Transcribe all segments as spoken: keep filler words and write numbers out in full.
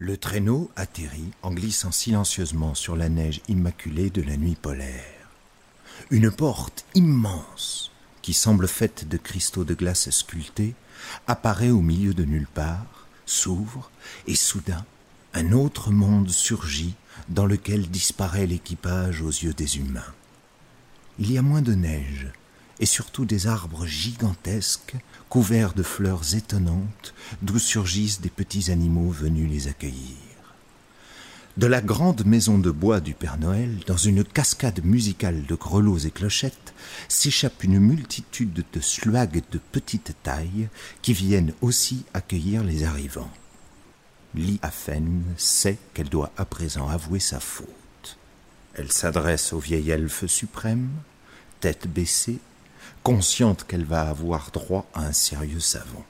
Le traîneau atterrit en glissant silencieusement sur la neige immaculée de la nuit polaire. Une porte immense, qui semble faite de cristaux de glace sculptés, apparaît au milieu de nulle part, s'ouvre, et soudain, un autre monde surgit dans lequel disparaît l'équipage aux yeux des humains. Il y a moins de neige, et surtout des arbres gigantesques, couverts de fleurs étonnantes, d'où surgissent des petits animaux venus les accueillir. De la grande maison de bois du Père Noël, dans une cascade musicale de grelots et clochettes, s'échappe une multitude de sluags de petite taille qui viennent aussi accueillir les arrivants. Li-Afen sait qu'elle doit à présent avouer sa faute. Elle s'adresse au vieil elfe suprême, tête baissée, consciente qu'elle va avoir droit à un sérieux savon.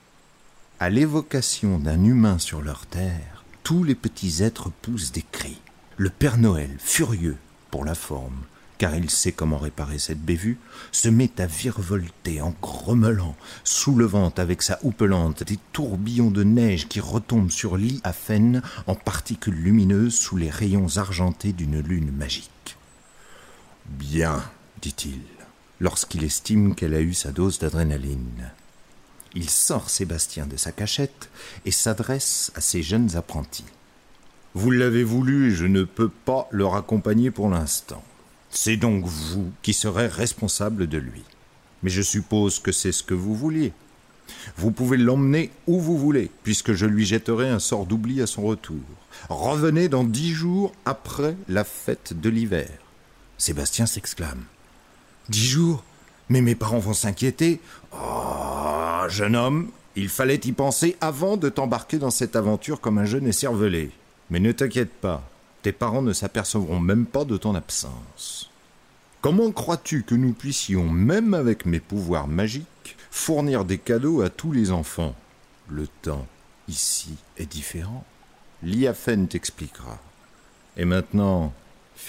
À l'évocation d'un humain sur leur terre, tous les petits êtres poussent des cris. Le Père Noël, furieux pour la forme, car il sait comment réparer cette bévue, se met à virevolter en grommelant, soulevant avec sa houppelante des tourbillons de neige qui retombent sur Li-Afen en particules lumineuses sous les rayons argentés d'une lune magique. « Bien, dit-il, lorsqu'il estime qu'elle a eu sa dose d'adrénaline. Il sort Sébastien de sa cachette et s'adresse à ses jeunes apprentis. « Vous l'avez voulu et je ne peux pas le raccompagner pour l'instant. C'est donc vous qui serez responsable de lui. Mais je suppose que c'est ce que vous vouliez. Vous pouvez l'emmener où vous voulez, puisque je lui jetterai un sort d'oubli à son retour. Revenez dans dix jours après la fête de l'hiver. » Sébastien s'exclame. « Dix jours ? Mais mes parents vont s'inquiéter. »« Oh, jeune homme, il fallait y penser avant de t'embarquer dans cette aventure comme un jeune écervelé. Mais ne t'inquiète pas, tes parents ne s'apercevront même pas de ton absence. Comment crois-tu que nous puissions, même avec mes pouvoirs magiques, fournir des cadeaux à tous les enfants ? Le temps, ici, est différent. Li-Afen t'expliquera. Et maintenant, filez. »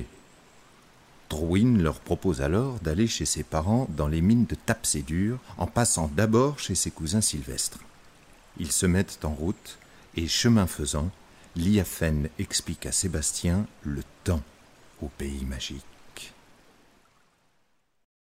Drouin leur propose alors d'aller chez ses parents dans les mines de Tapsédur, en passant d'abord chez ses cousins sylvestres. Ils se mettent en route, et chemin faisant, Li-Afen explique à Sébastien le temps au pays magique.